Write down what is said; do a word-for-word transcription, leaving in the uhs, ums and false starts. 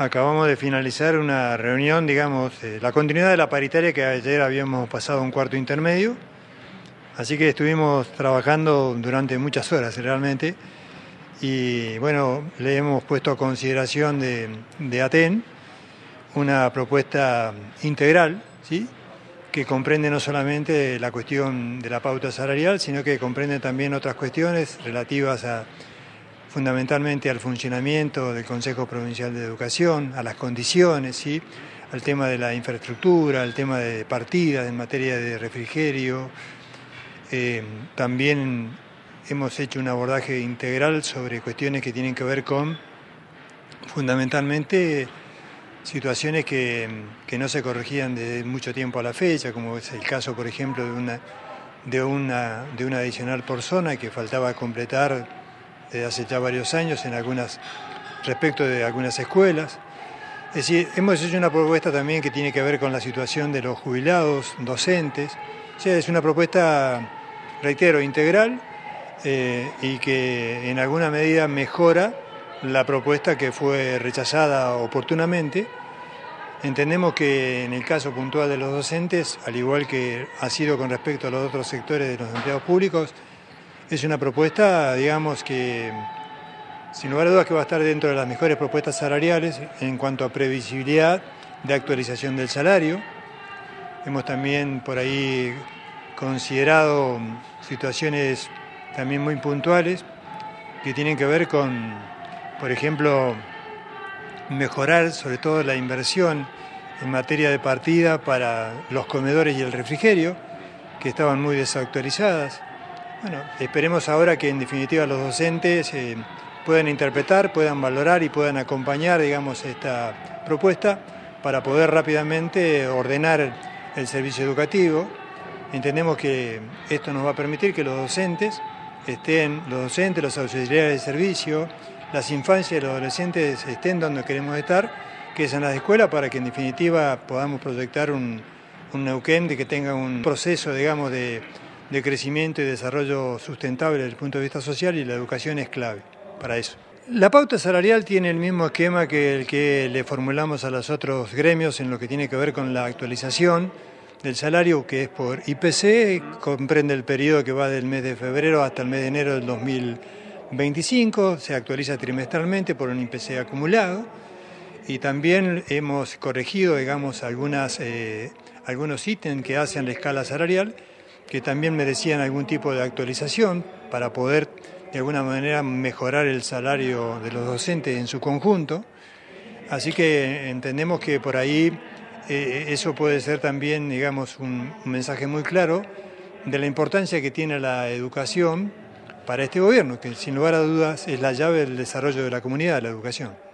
acabamos de finalizar una reunión, digamos, eh, la continuidad de la paritaria que ayer habíamos pasado un cuarto intermedio, así que estuvimos trabajando durante muchas horas realmente y bueno, le hemos puesto a consideración de, de ATEN una propuesta integral, ¿sí?, que comprende no solamente la cuestión de la pauta salarial, sino que comprende también otras cuestiones relativas a fundamentalmente al funcionamiento del Consejo Provincial de Educación, a las condiciones, ¿sí?, al tema de la infraestructura, al tema de partidas en materia de refrigerio. Eh, también hemos hecho un abordaje integral sobre cuestiones que tienen que ver con fundamentalmente situaciones que, que no se corregían desde mucho tiempo a la fecha, como es el caso, por ejemplo, de una, de una, de una adicional por zona que faltaba completar desde hace ya varios años en algunas, respecto de algunas escuelas. Es decir, hemos hecho una propuesta también que tiene que ver con la situación de los jubilados, docentes. O sea, es una propuesta, reitero, integral eh, y que en alguna medida mejora la propuesta que fue rechazada oportunamente. Entendemos que en el caso puntual de los docentes, al igual que ha sido con respecto a los otros sectores de los empleados públicos, es una propuesta, digamos, que sin lugar a dudas que va a estar dentro de las mejores propuestas salariales en cuanto a previsibilidad de actualización del salario. Hemos también por ahí considerado situaciones también muy puntuales que tienen que ver con, por ejemplo, mejorar sobre todo la inversión en materia de partida para los comedores y el refrigerio, que estaban muy desactualizadas. Bueno, esperemos ahora que en definitiva los docentes eh, puedan interpretar, puedan valorar y puedan acompañar, digamos, esta propuesta para poder rápidamente ordenar el servicio educativo. Entendemos que esto nos va a permitir que los docentes estén, los docentes, los auxiliares de servicio, las infancias y los adolescentes estén donde queremos estar, que es en las escuelas, para que en definitiva podamos proyectar un, un Neuquén de que tenga un proceso, digamos, de, de crecimiento y desarrollo sustentable desde el punto de vista social, y la educación es clave para eso. La pauta salarial tiene el mismo esquema que el que le formulamos a los otros gremios en lo que tiene que ver con la actualización del salario, que es por I P C, comprende el periodo que va del mes de febrero hasta el mes de enero del dos mil veinticinco, se actualiza trimestralmente por un I P C acumulado, y también hemos corregido, digamos, algunas, eh, algunos ítems que hacen la escala salarial, que también merecían algún tipo de actualización para poder de alguna manera mejorar el salario de los docentes en su conjunto. Así que entendemos que por ahí eh, eso puede ser también, digamos, un, un mensaje muy claro de la importancia que tiene la educación para este gobierno, que sin lugar a dudas es la llave del desarrollo de la comunidad, la educación.